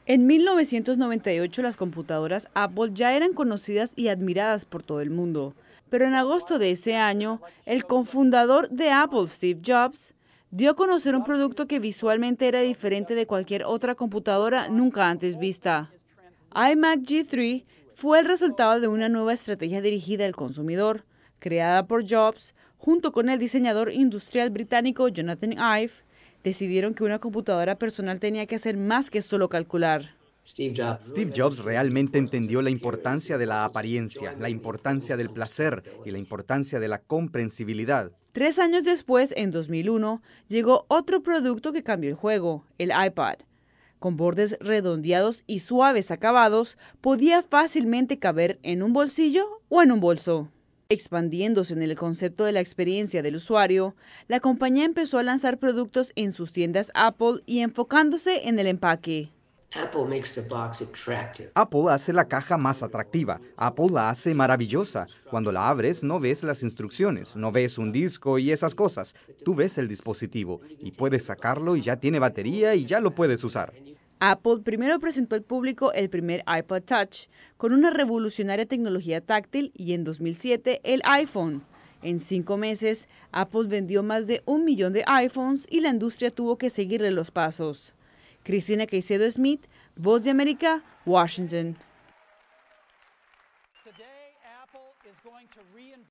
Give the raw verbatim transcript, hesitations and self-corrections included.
En mil novecientos noventa y ocho las computadoras Apple ya eran conocidas y admiradas por todo el mundo, pero en agosto de ese año, el cofundador de Apple, Steve Jobs, dio a conocer un producto que visualmente era diferente de cualquier otra computadora nunca antes vista. iMac G tres fue el resultado de una nueva estrategia dirigida al consumidor, creada por Jobs, junto con el diseñador industrial británico Jonathan Ive. Decidieron que una computadora personal tenía que hacer más que solo calcular. Steve Jobs realmente entendió la importancia de la apariencia, la importancia del placer y la importancia de la comprensibilidad. Tres años después, en dos mil uno, llegó otro producto que cambió el juego, el iPad. Con bordes redondeados y suaves acabados, podía fácilmente caber en un bolsillo o en un bolso. Expandiéndose en el concepto de la experiencia del usuario, la compañía empezó a lanzar productos en sus tiendas Apple y enfocándose en el empaque. Apple hace la caja más atractiva, Apple la hace maravillosa. Cuando la abres no ves las instrucciones, no ves un disco y esas cosas. Tú ves el dispositivo y puedes sacarlo y ya tiene batería y ya lo puedes usar. Apple primero presentó al público el primer iPod Touch, con una revolucionaria tecnología táctil, y en dos mil siete el iPhone. En cinco meses, Apple vendió más de un millón de iPhones y la industria tuvo que seguirle los pasos. Cristina Caicedo Smith, Voz de América, Washington.